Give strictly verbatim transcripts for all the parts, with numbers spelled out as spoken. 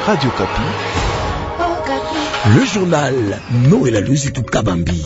Radio Kapi. Le journal Noël Luzitou Kabambi.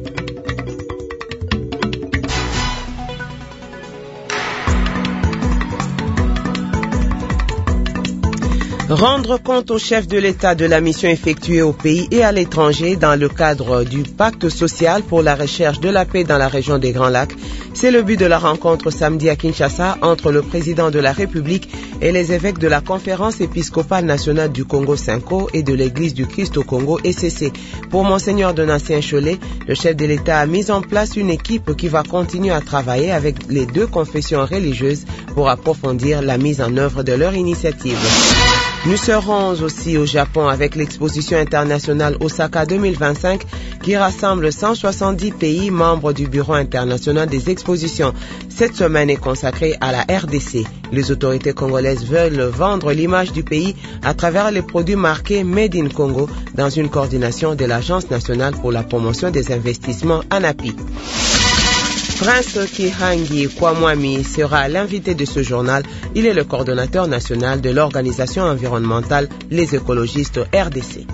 Rendre compte au chef de l'État de la mission effectuée au pays et à l'étranger dans le cadre du pacte social pour la recherche de la paix dans la région des Grands Lacs, c'est le but de la rencontre samedi à Kinshasa entre le président de la République et les évêques de la Conférence épiscopale nationale du Congo Cinco et de l'Église du Christ au Congo E C C. Pour Monseigneur Donatien Cholet, le chef de l'État a mis en place une équipe qui va continuer à travailler avec les deux confessions religieuses pour approfondir la mise en œuvre de leur initiative. Nous serons aussi au Japon avec l'exposition internationale Osaka deux mille vingt-cinq qui rassemble cent soixante-dix pays membres du Bureau international des expositions. Cette semaine est consacrée à la R D C. Les autorités congolaises veulent vendre l'image du pays à travers les produits marqués Made in Congo dans une coordination de l'Agence nationale pour la promotion des investissements ANAPI. Prince Kihangi Kwamwami sera l'invité de ce journal. Il est le coordonnateur national de l'organisation environnementale Les écologistes R D C.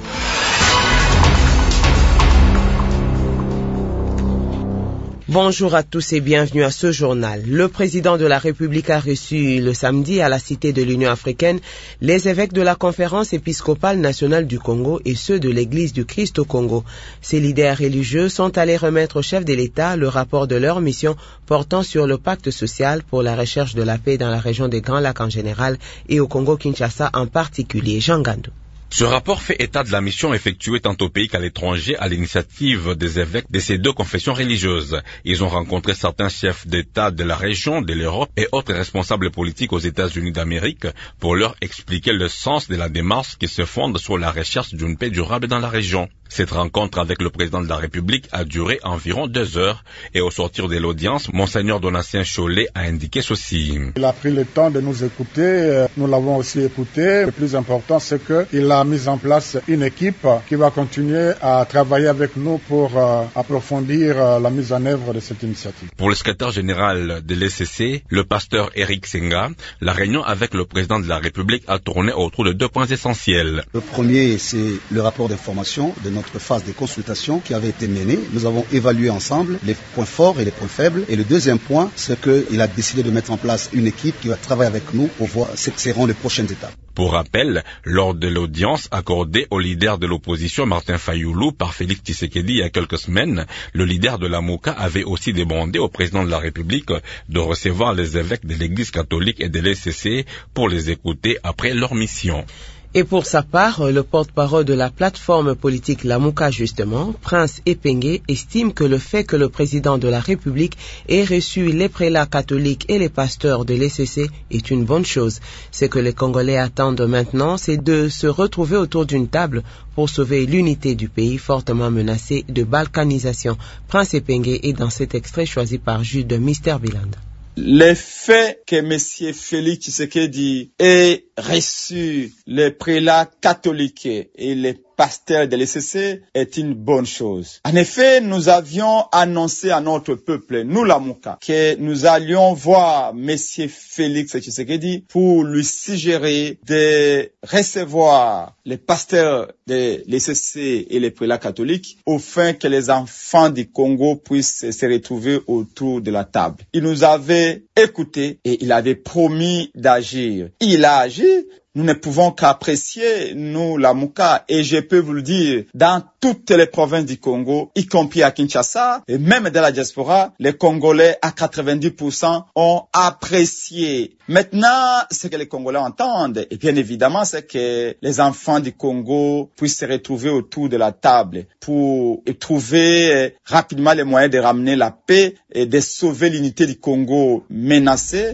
Bonjour à tous et bienvenue à ce journal. Le président de la République a reçu le samedi à la Cité de l'Union africaine les évêques de la Conférence épiscopale nationale du Congo et ceux de l'Église du Christ au Congo. Ces leaders religieux sont allés remettre au chef de l'État le rapport de leur mission portant sur le pacte social pour la recherche de la paix dans la région des Grands Lacs en général et au Congo-Kinshasa en particulier. Jean Gandou. Ce rapport fait état de la mission effectuée tant au pays qu'à l'étranger à l'initiative des évêques de ces deux confessions religieuses. Ils ont rencontré certains chefs d'État de la région, de l'Europe et autres responsables politiques aux États-Unis d'Amérique pour leur expliquer le sens de la démarche qui se fonde sur la recherche d'une paix durable dans la région. Cette rencontre avec le président de la République a duré environ deux heures et au sortir de l'audience, Monseigneur Donatien Cholet a indiqué ceci. Il a pris le temps de nous écouter, nous l'avons aussi écouté. Le plus important, c'est qu'il a mis en place une équipe qui va continuer à travailler avec nous pour euh, approfondir euh, la mise en œuvre de cette initiative. Pour le secrétaire général de l'E C C, le pasteur Eric Senga, la réunion avec le président de la République a tourné autour de deux points essentiels. Le premier, c'est le rapport d'information de notre phase de consultation qui avait été menée. Nous avons évalué ensemble les points forts et les points faibles. Et le deuxième point, c'est qu'il a décidé de mettre en place une équipe qui va travailler avec nous pour voir ce que seront les prochaines étapes. Pour rappel, lors de l'audience accordée au leader de l'opposition Martin Fayulu par Félix Tshisekedi il y a quelques semaines, le leader de la Mouka avait aussi demandé au président de la République de recevoir les évêques de l'Église catholique et de l'E C C pour les écouter après leur mission. Et pour sa part, le porte-parole de la plateforme politique Lamuka justement, Prince Epenge, estime que le fait que le président de la République ait reçu les prélats catholiques et les pasteurs de l'E C C est une bonne chose. Ce que les Congolais attendent maintenant, c'est de se retrouver autour d'une table pour sauver l'unité du pays fortement menacé de balkanisation. Prince Epenge est dans cet extrait choisi par Jules de Mister Bilanda. Le fait que M. Félix Tshisekedi ait reçu les prélats catholiques et les pasteurs de l'E C C est une bonne chose. En effet, nous avions annoncé à notre peuple, nous la Mouka, que nous allions voir M. Félix Tshisekedi pour lui suggérer de recevoir les pasteurs de l'E C C et les prélats catholiques afin que les enfants du Congo puissent se retrouver autour de la table. Il nous avait écoutés et il avait promis d'agir. Il a agi. Nous ne pouvons qu'apprécier, nous, la Mouka, et je peux vous le dire, dans toutes les provinces du Congo, y compris à Kinshasa, et même dans la diaspora, les Congolais, à quatre-vingt-dix pour cent, ont apprécié. Maintenant, ce que les Congolais entendent, et bien évidemment, c'est que les enfants du Congo puissent se retrouver autour de la table pour trouver rapidement les moyens de ramener la paix et de sauver l'unité du Congo menacée.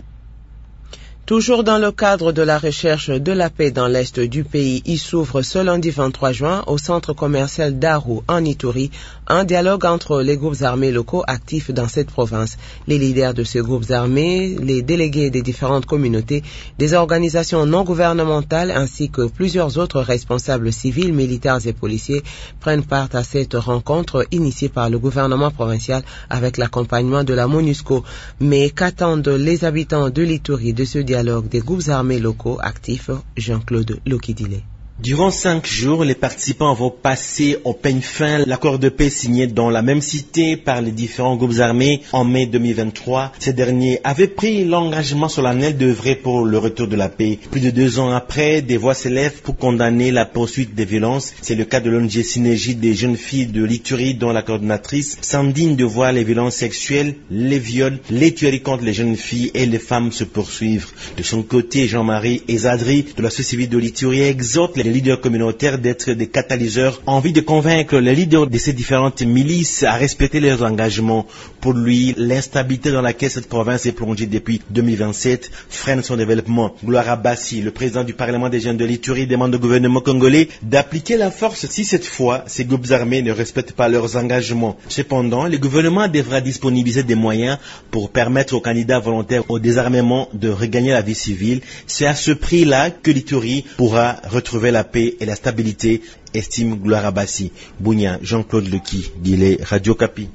Toujours dans le cadre de la recherche de la paix dans l'est du pays, il s'ouvre ce lundi vingt-trois juin au centre commercial d'Aru en Ituri un dialogue entre les groupes armés locaux actifs dans cette province. Les leaders de ces groupes armés, les délégués des différentes communautés, des organisations non gouvernementales ainsi que plusieurs autres responsables civils, militaires et policiers prennent part à cette rencontre initiée par le gouvernement provincial avec l'accompagnement de la MONUSCO. Mais qu'attendent les habitants de l'Ituri de ce dialogue des groupes armés locaux actifs? Jean-Claude Lokidile. Durant cinq jours, les participants vont passer au peigne fin l'accord de paix signé dans la même cité par les différents groupes armés en mai deux mille vingt-trois. Ces derniers avaient pris l'engagement solennel d'œuvrer pour le retour de la paix. Plus de deux ans après, des voix s'élèvent pour condamner la poursuite des violences. C'est le cas de l'O N G Synergie des jeunes filles de l'Ituri, dont la coordonnatrice s'indigne de voir les violences sexuelles, les viols, les tueries contre les jeunes filles et les femmes se poursuivre. De son côté, Jean-Marie Ezadri de la société civile de l'Ituri exhorte les leaders communautaires d'être des catalyseurs en vue de convaincre les leaders de ces différentes milices à respecter leurs engagements. Pour lui, l'instabilité dans laquelle cette province est plongée depuis deux mille vingt-sept freine son développement. Gloire Abassi, le président du Parlement des jeunes de l'Ituri, demande au gouvernement congolais d'appliquer la force si cette fois ces groupes armés ne respectent pas leurs engagements. Cependant, le gouvernement devra disponibiliser des moyens pour permettre aux candidats volontaires au désarmement de regagner la vie civile. C'est à ce prix-là que l'Ituri pourra retrouver la paix et la stabilité, estime Gloire Abassi. Bounia, Jean-Claude Lequi, Guillet, Radio Kapi.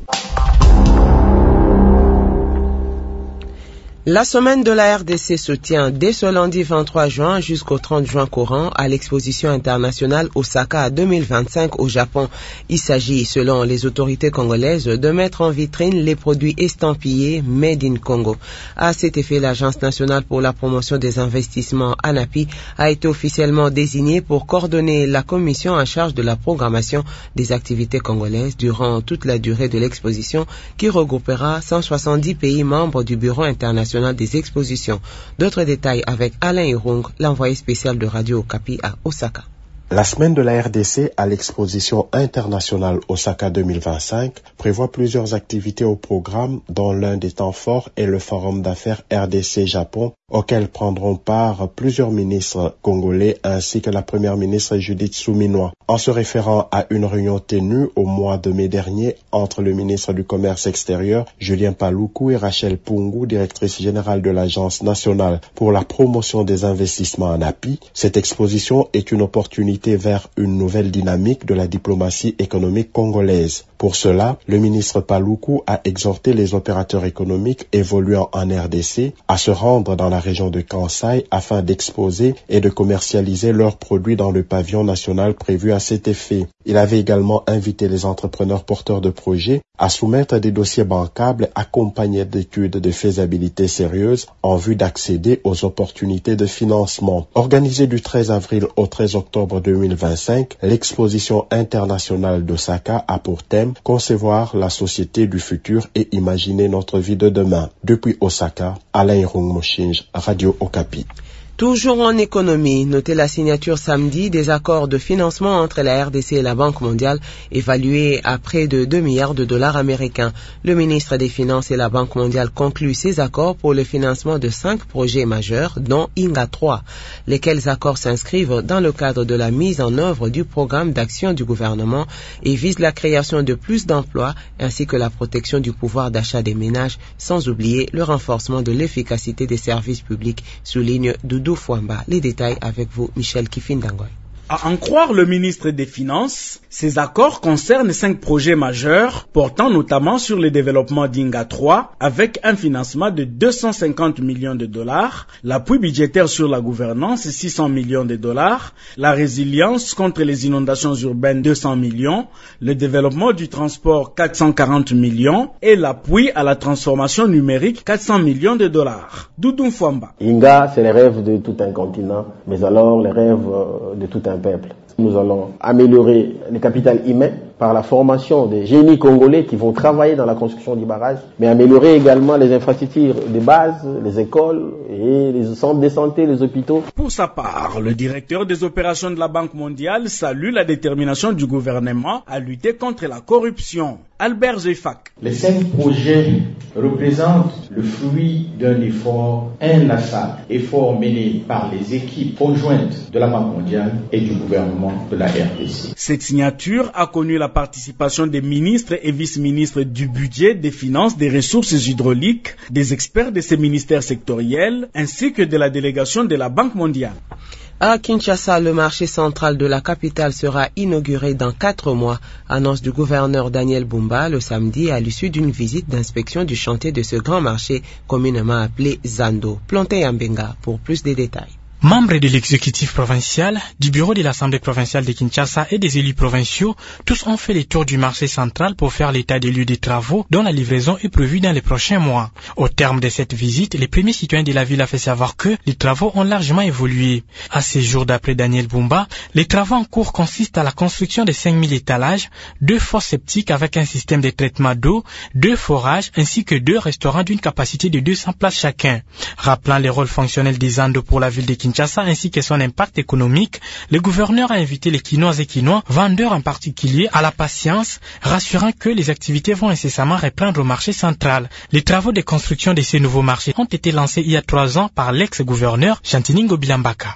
La semaine de la R D C se tient dès ce lundi vingt-trois juin jusqu'au trente juin courant à l'exposition internationale Osaka deux mille vingt-cinq au Japon. Il s'agit, selon les autorités congolaises, de mettre en vitrine les produits estampillés Made in Congo. À cet effet, l'Agence nationale pour la promotion des investissements ANAPI a été officiellement désignée pour coordonner la commission en charge de la programmation des activités congolaises durant toute la durée de l'exposition qui regroupera cent soixante-dix pays membres du Bureau international des expositions. D'autres détails avec Alain Irung, l'envoyé spécial de Radio Okapi à Osaka. La semaine de la R D C à l'exposition internationale Osaka deux mille vingt-cinq prévoit plusieurs activités au programme, dont l'un des temps forts est le forum d'affaires R D C-Japon, auquel prendront part plusieurs ministres congolais ainsi que la première ministre Judith Suminwa. En se référant à une réunion tenue au mois de mai dernier entre le ministre du Commerce extérieur Julien Paluku et Rachel Pungu, directrice générale de l'Agence nationale pour la promotion des investissements ANAPI, cette exposition est une opportunité vers une nouvelle dynamique de la diplomatie économique congolaise. Pour cela, le ministre Paluku a exhorté les opérateurs économiques évoluant en R D C à se rendre dans la région de Kansai afin d'exposer et de commercialiser leurs produits dans le pavillon national prévu à cet effet. Il avait également invité les entrepreneurs porteurs de projets à soumettre des dossiers bancables accompagnés d'études de faisabilité sérieuses en vue d'accéder aux opportunités de financement. Organisée du treize avril au treize octobre deux mille vingt-cinq, l'exposition internationale d'Osaka a pour thème concevoir la société du futur et imaginer notre vie de demain. Depuis Osaka, Alain Irung Mochinj, Radio Okapi. Toujours en économie, notez la signature samedi des accords de financement entre la R D C et la Banque mondiale, évalués à près de deux milliards de dollars américains. Le ministre des Finances et la Banque mondiale concluent ces accords pour le financement de cinq projets majeurs, dont I N G A trois, lesquels accords s'inscrivent dans le cadre de la mise en œuvre du programme d'action du gouvernement et visent la création de plus d'emplois ainsi que la protection du pouvoir d'achat des ménages, sans oublier le renforcement de l'efficacité des services publics, souligne Doudou Fouamba. Les détails avec vous, Michel Kifindangoy. À en croire le ministre des Finances, ces accords concernent cinq projets majeurs portant notamment sur le développement d'I N G A trois avec un financement de deux cent cinquante millions de dollars, l'appui budgétaire sur la gouvernance six cents millions de dollars, la résilience contre les inondations urbaines deux cents millions, le développement du transport quatre cent quarante millions et l'appui à la transformation numérique quatre cents millions de dollars. Doudou Fouamba. I N G A, c'est les rêves de tout un continent, mais alors les rêves de tout un peuple. Nous allons améliorer le capital humain par la formation des génies congolais qui vont travailler dans la construction du barrage, mais améliorer également les infrastructures de base, les écoles et les centres de santé, les hôpitaux. Pour sa part, le directeur des opérations de la Banque mondiale salue la détermination du gouvernement à lutter contre la corruption. Albert Zefak. Les cinq projets représentent le fruit d'un effort inlassable, effort mené par les équipes conjointes de la Banque mondiale et du gouvernement de la R D C. Cette signature a connu la participation des ministres et vice-ministres du budget, des finances, des ressources hydrauliques, des experts de ces ministères sectoriels, ainsi que de la délégation de la Banque mondiale. À Kinshasa, le marché central de la capitale sera inauguré dans quatre mois, annonce du gouverneur Daniel Bumba le samedi à l'issue d'une visite d'inspection du chantier de ce grand marché communément appelé Zando. Planté Yambenga pour plus de détails. Membres de l'exécutif provincial, du bureau de l'Assemblée provinciale de Kinshasa et des élus provinciaux, tous ont fait le tour du marché central pour faire l'état des lieux des travaux dont la livraison est prévue dans les prochains mois. Au terme de cette visite, les premiers citoyens de la ville ont fait savoir que les travaux ont largement évolué. À ces jours d'après Daniel Bumba, les travaux en cours consistent à la construction de cinq mille étalages, deux fosses septiques avec un système de traitement d'eau, deux forages ainsi que deux restaurants d'une capacité de deux cents places chacun. Rappelant les rôles fonctionnels des Andes pour la ville de Kinshasa, ainsi que son impact économique, le gouverneur a invité les Quinois et Quinois, vendeurs en particulier, à la patience, rassurant que les activités vont incessamment reprendre au marché central. Les travaux de construction de ces nouveaux marchés ont été lancés il y a trois ans par l'ex-gouverneur Chantiningo Bilambaka.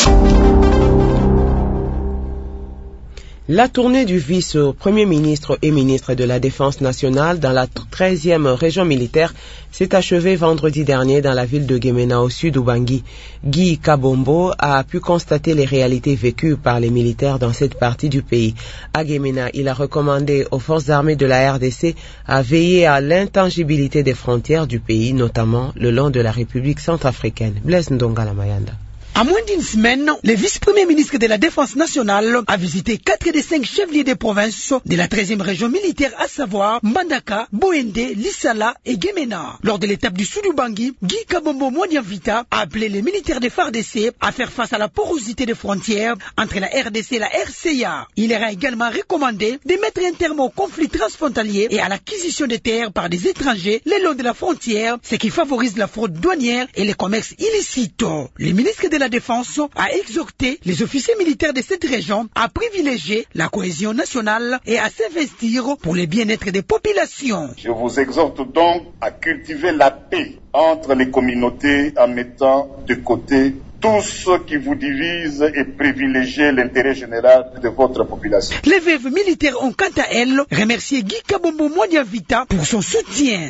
La tournée du vice-premier ministre et ministre de la Défense nationale dans la treizième région militaire s'est achevée vendredi dernier dans la ville de Gemena au sud d'Ubangi. Guy Kabombo a pu constater les réalités vécues par les militaires dans cette partie du pays. À Gemena, il a recommandé aux forces armées de la R D C à veiller à l'intangibilité des frontières du pays, notamment le long de la République centrafricaine. Blaise Ndongala Mayanda. À moins d'une semaine, le vice-premier ministre de la Défense nationale a visité quatre des cinq chefs-lieux des provinces de la treizième région militaire, à savoir Mbandaka, Boende, Lissala et Gemena. Lors de l'étape du Sud-Ubangi, Guy Kabombo Mwadianvita a appelé les militaires des F A R D C à faire face à la porosité des frontières entre la R D C et la R C A. Il leur a également recommandé de mettre un terme au conflit transfrontalier et à l'acquisition des terres par des étrangers le long de la frontière, ce qui favorise la fraude douanière et les commerces illicites. Le ministre de la Défense a exhorté les officiers militaires de cette région à privilégier la cohésion nationale et à s'investir pour le bien-être des populations. Je vous exhorte donc à cultiver la paix entre les communautés en mettant de côté tout ce qui vous divise et privilégier l'intérêt général de votre population. Les veuves militaires ont quant à elles remercié Guy Kabombo Mwadianvita pour son soutien.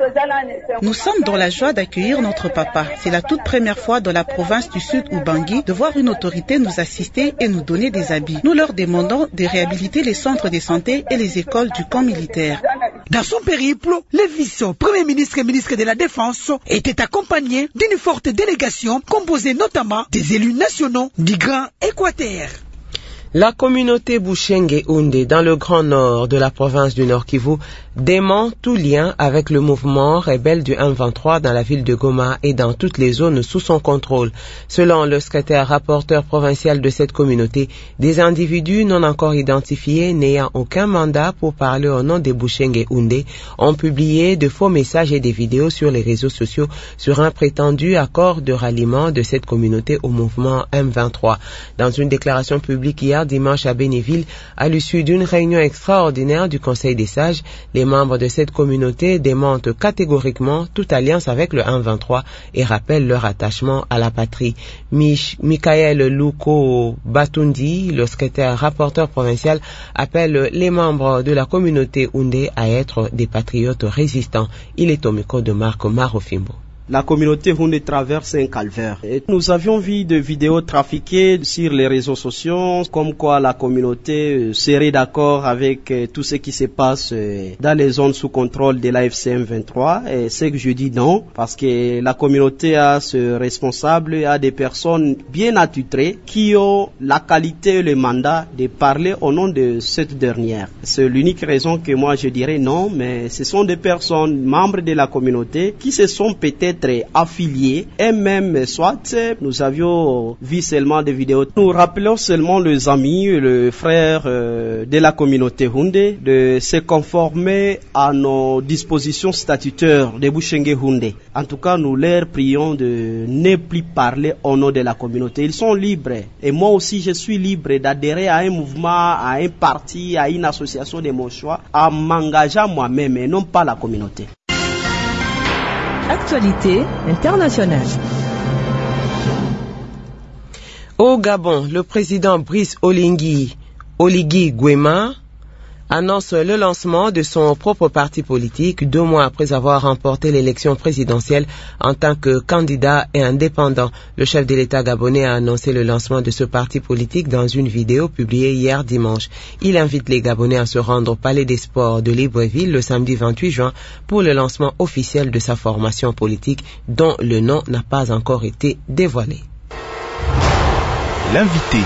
Nous sommes dans la joie d'accueillir notre papa. C'est la toute première fois dans la province du Sud Ubangi de voir une autorité nous assister et nous donner des habits. Nous leur demandons de réhabiliter les centres de santé et les écoles du camp militaire. Dans son périple, le vice-premier ministre et ministre de la Défense était accompagné d'une forte délégation composée notamment des élus nationaux du Grand Équateur. La communauté Bushenge Houndé dans le Grand Nord de la province du Nord Kivu dément tout lien avec le mouvement rebelle du M vingt-trois dans la ville de Goma et dans toutes les zones sous son contrôle. Selon le secrétaire rapporteur provincial de cette communauté, des individus non encore identifiés n'ayant aucun mandat pour parler au nom des Bushenge Houndé ont publié de faux messages et des vidéos sur les réseaux sociaux sur un prétendu accord de ralliement de cette communauté au mouvement M vingt-trois. Dans une déclaration publique hier dimanche à Bénéville, à l'issue d'une réunion extraordinaire du Conseil des sages, les membres de cette communauté démentent catégoriquement toute alliance avec le M vingt-trois et rappellent leur attachement à la patrie. Mich Michael Luko Batundi, le secrétaire rapporteur provincial, appelle les membres de la communauté Houndé à être des patriotes résistants. Il est au micro de Marc Marofimbo. La communauté Houndé traverse un calvaire. Et nous avions vu des vidéos trafiquées sur les réseaux sociaux, comme quoi la communauté serait d'accord avec tout ce qui se passe dans les zones sous contrôle de l'A F C M vingt-trois. Et c'est que je dis non, parce que la communauté a ce responsable, a des personnes bien attitrées qui ont la qualité et le mandat de parler au nom de cette dernière. C'est l'unique raison que moi je dirais non, mais ce sont des personnes membres de la communauté qui se sont peut-être affiliés et même soit nous avions vu seulement des vidéos. Nous rappelons seulement les amis, le frère euh, de la communauté Houndé de se conformer à nos dispositions statutaires de Bushenge Houndé. En tout cas, nous leur prions de ne plus parler au nom de la communauté. Ils sont libres et moi aussi je suis libre d'adhérer à un mouvement, à un parti, à une association de mon choix, en m'engageant moi-même et non pas la communauté. Actualité internationale. Au Gabon, le président Brice Oligui, Oligui Nguema annonce le lancement de son propre parti politique deux mois après avoir remporté l'élection présidentielle en tant que candidat et indépendant. Le chef de l'État gabonais a annoncé le lancement de ce parti politique dans une vidéo publiée hier dimanche. Il invite les Gabonais à se rendre au Palais des Sports de Libreville le samedi vingt-huit juin pour le lancement officiel de sa formation politique dont le nom n'a pas encore été dévoilé. L'invité.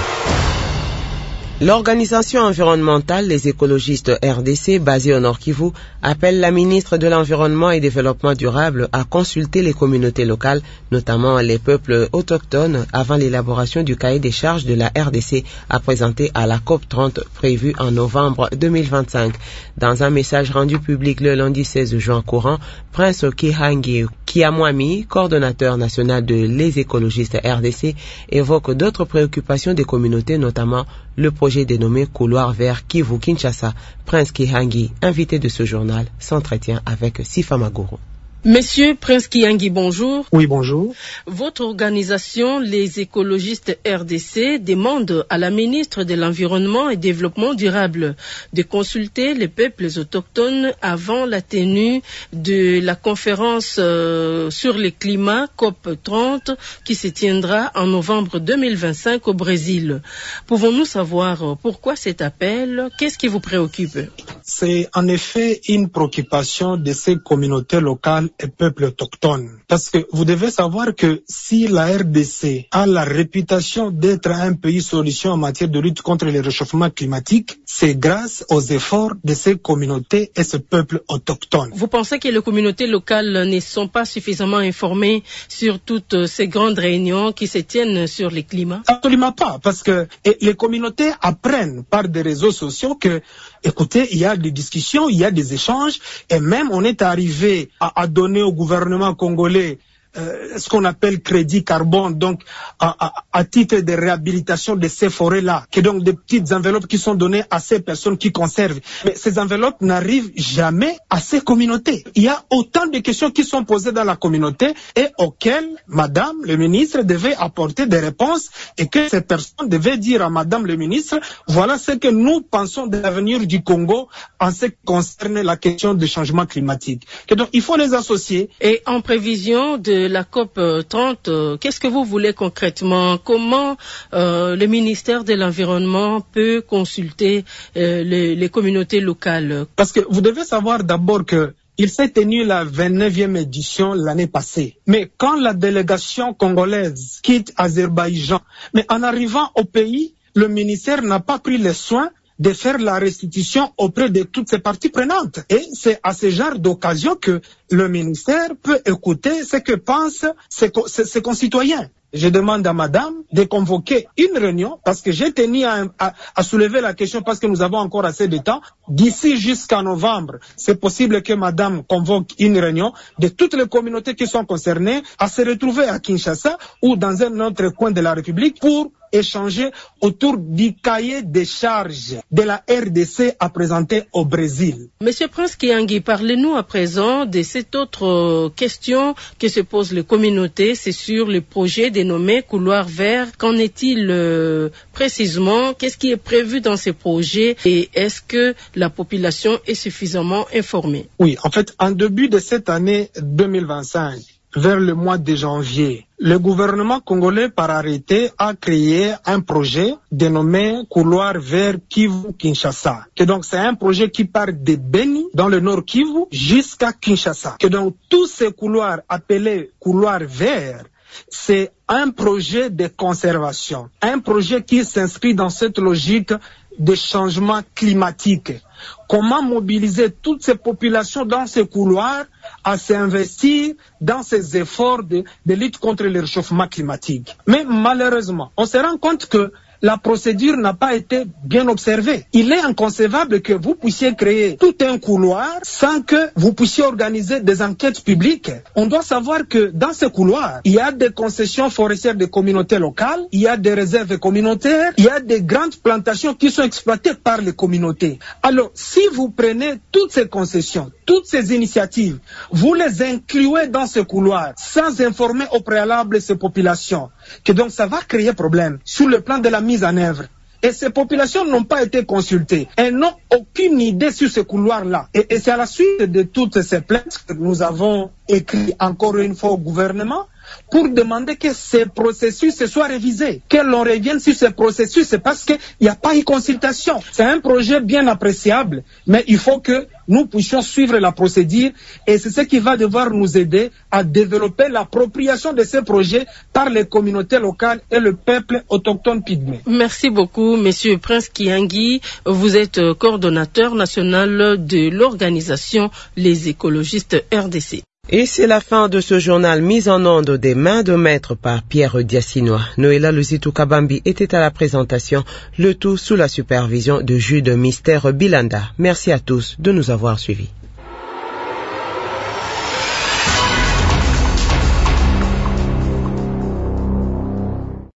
L'organisation environnementale Les écologistes R D C, basée au Nord Kivu, appelle la ministre de l'Environnement et Développement durable à consulter les communautés locales, notamment les peuples autochtones, avant l'élaboration du cahier des charges de la R D C à présenter à la COP trente prévue en novembre deux mille vingt-cinq. Dans un message rendu public le lundi seize juin courant, Prince Kihangi Kiamwami, coordonnateur national de Les écologistes R D C, évoque d'autres préoccupations des communautés, notamment le projet dénommé Couloir vers Kivu-Kinshasa. Prince Kihangi, invité de ce journal, s'entretient avec Sifa Maguru. Monsieur Prince Kihangi, bonjour. Oui, bonjour. Votre organisation, les écologistes R D C, demande à la ministre de l'Environnement et Développement durable de consulter les peuples autochtones avant la tenue de la conférence euh, sur le climat COP trente qui se tiendra en novembre deux mille vingt-cinq au Brésil. Pouvons-nous savoir pourquoi cet appel? Qu'est-ce qui vous préoccupe? C'est en effet une préoccupation de ces communautés locales et peuples autochtones. Parce que vous devez savoir que si la R D C a la réputation d'être un pays solution en matière de lutte contre le réchauffement climatique, c'est grâce aux efforts de ces communautés et ce peuple autochtone. Vous pensez que les communautés locales ne sont pas suffisamment informées sur toutes ces grandes réunions qui se tiennent sur le climat? Absolument pas, parce que les communautés apprennent par des réseaux sociaux que, écoutez, il y a des discussions, il y a des échanges, et même on est arrivé à, à donner au gouvernement congolais Euh, ce qu'on appelle crédit carbone, donc à, à, à titre de réhabilitation de ces forêts-là, qui donc des petites enveloppes qui sont données à ces personnes qui conservent. Mais ces enveloppes n'arrivent jamais à ces communautés. Il y a autant de questions qui sont posées dans la communauté et auxquelles Madame le ministre devait apporter des réponses et que ces personnes devaient dire à Madame le ministre, voilà ce que nous pensons de l'avenir du Congo en ce qui concerne la question du changement climatique. Et donc il faut les associer. Et en prévision de la COP trente, euh, qu'est-ce que vous voulez concrètement? Comment euh, le ministère de l'Environnement peut consulter euh, les, les communautés locales? Parce que vous devez savoir d'abord que il s'est tenu la vingt-neuvième édition l'année passée. Mais quand la délégation congolaise quitte Azerbaïdjan, mais en arrivant au pays, le ministère n'a pas pris le soin de faire la restitution auprès de toutes ces parties prenantes. Et c'est à ce genre d'occasion que le ministère peut écouter ce que pensent ses, ses, ses concitoyens. Je demande à Madame de convoquer une réunion parce que j'ai tenu à, à, à soulever la question parce que nous avons encore assez de temps. D'ici jusqu'à novembre, c'est possible que Madame convoque une réunion de toutes les communautés qui sont concernées à se retrouver à Kinshasa ou dans un autre coin de la République pour échanger autour du cahier des charges de la R D C à présenter au Brésil. Monsieur Prince Kihangi, parlez-nous à présent de cette autre question que se posent les communautés, c'est sur le projet dénommé Couloir vert. Qu'en est-il euh, précisément? Qu'est-ce qui est prévu dans ces projets et est-ce que la population est suffisamment informée? Oui, en fait, en début de cette année deux mille vingt-cinq, vers le mois de janvier, le gouvernement congolais, par arrêté, a créé un projet dénommé Couloir vers Kivu-Kinshasa. Que donc, c'est un projet qui part de Beni, dans le nord Kivu, jusqu'à Kinshasa. Que donc, tous ces couloirs appelés couloirs verts, c'est un projet de conservation. Un projet qui s'inscrit dans cette logique de changement climatique. Comment mobiliser toutes ces populations dans ces couloirs à s'investir dans ces efforts de, de lutte contre le réchauffement climatique. Mais malheureusement, on se rend compte que la procédure n'a pas été bien observée. Il est inconcevable que vous puissiez créer tout un couloir sans que vous puissiez organiser des enquêtes publiques. On doit savoir que dans ce couloir, il y a des concessions forestières des communautés locales, il y a des réserves communautaires, il y a des grandes plantations qui sont exploitées par les communautés. Alors, si vous prenez toutes ces concessions, toutes ces initiatives, vous les incluez dans ce couloir sans informer au préalable ces populations, que donc ça va créer problème sur le plan de la mise en œuvre. Et ces populations n'ont pas été consultées. Elles n'ont aucune idée sur ce couloir-là. Et, et c'est à la suite de toutes ces plaintes que nous avons écrit encore une fois au gouvernement pour demander que ces processus soient révisés, que l'on revienne sur ces processus. C'est parce qu'il n'y a pas eu consultation. C'est un projet bien appréciable, mais il faut que nous puissions suivre la procédure et c'est ce qui va devoir nous aider à développer l'appropriation de ces projets par les communautés locales et le peuple autochtone pygmée. Merci beaucoup, Monsieur Prince Kiangui. Vous êtes coordonnateur national de l'organisation Les écologistes R D C. Et c'est la fin de ce journal mis en onde des mains de maître par Pierre Diassinois. Noéla Luzitou Kabambi était à la présentation, le tout sous la supervision de Jude Mystère Bilanda. Merci à tous de nous avoir suivis.